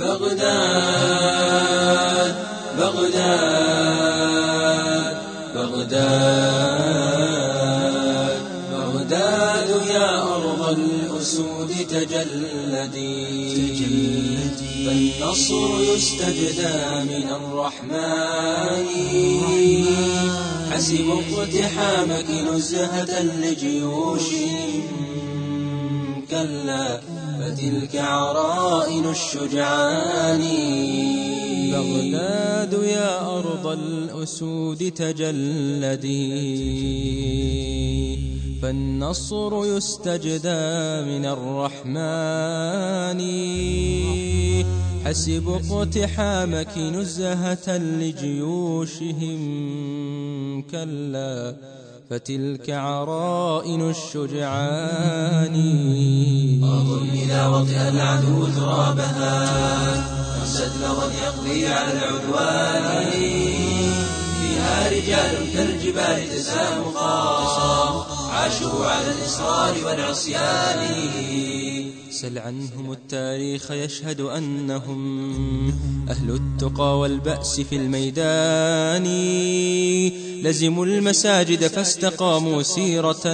بغداد بغداد بغداد بغداد يا أرض الأسود تجلدي، فالنصر يستجدى من الرحمن، حسب اقتحامك نزهة لجيوش، كلا فتلك عرائن الشجعان. بغداد يا أرض الأسود تجلدي، فالنصر يستجدى من الرحمن، حسب اقتحامك نزهة لجيوشهم، كلا فتلك عرائن الشجعان. أرض إذا وطئ العدو ترابها، أمسد لظى يقضي على العدوان، فيها رجال كالجبال تسامقا، عاشوا على الإصرار والعصيان. سل عنهم التاريخ يشهد أنهم أهل التقى والبأس في الميدان، لزموا المساجد فاستقاموا سيرة،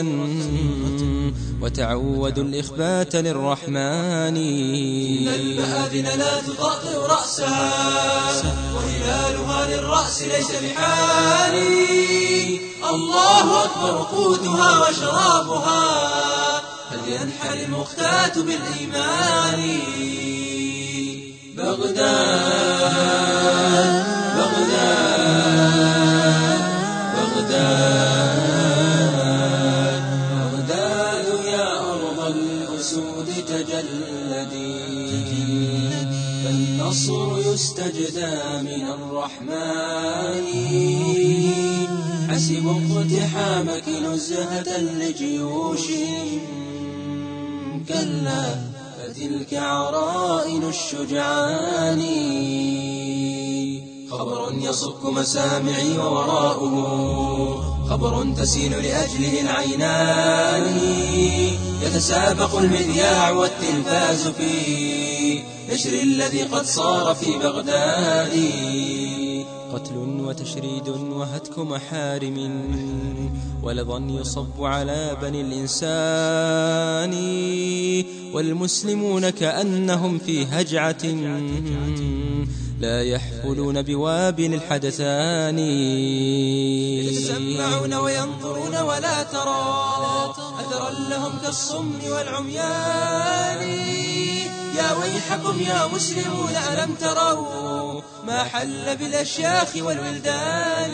وتعودوا الإخبات للرحمن. إن المآذن لا تطأطئ رأسها، وهلالها للرأس ليس بحال، الله أكبر قوتها وشرابها، فلينحل المختات بالإيمان. بغداد بغداد بغداد بغداد يا أرض الأسود تجلدي، فالنصر يستجدى من الرحمن، حسب اقتحامك نزهة لجيوش، كلا فتلك عرائن الشجعان. خبر يصك مسامعي ووراءه، خبر تسيل لأجله العينان، يتسابق المذياع والتلفاز في نشر الذي قد صار في بغداد. قتل وتشريد وهتك محارم، ولظى يصب على بني الإنسان، والمسلمون كأنهم في هجعة، لا يحفلون بوابل الحدثان. يتسمعون وينظرون ولا ترى أثرا لهم كالصم والعميان. يا ويحكم يا مسلمون ألم تروا ما حل بالأشياخ والولدان.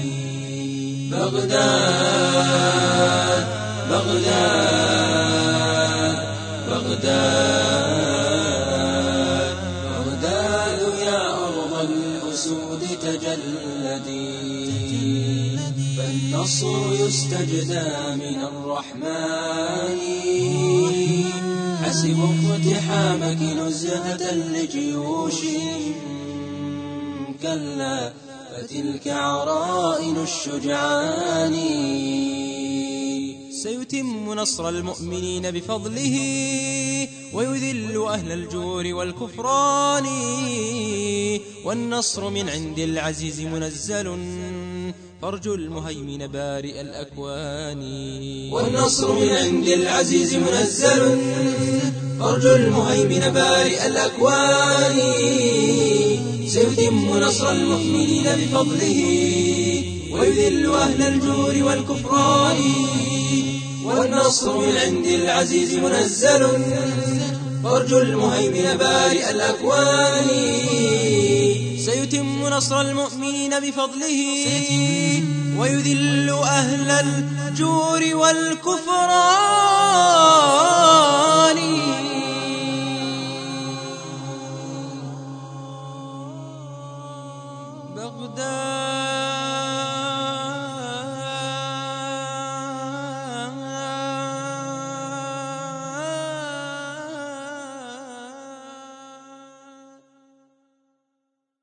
بغداد بغداد بغداد بغداد يا أرض الأسود تجلدي، فالنصر يستجدى من الرحمن، حسب اقتحامك نزهة لجيوش، كلا فتلك عرائن الشجعان. سيتم نصر المؤمنين بفضله، ويذل أهل الجور والكفران، والنصر من عند العزيز منزل، فارجو المهيمن بارئ الأكوان. والنصر من عند العزيز منزل، فارجو المهيمن بارئ الأكوان. سيتم نصر المؤمنين بفضله، ويذل أهل الجور والكفران، والنصر من عند العزيز منزل، فارجو المهيمن بارئ الأكوان. سيتم نصر المؤمنين بفضله، ويذل أهل الجور والكفران.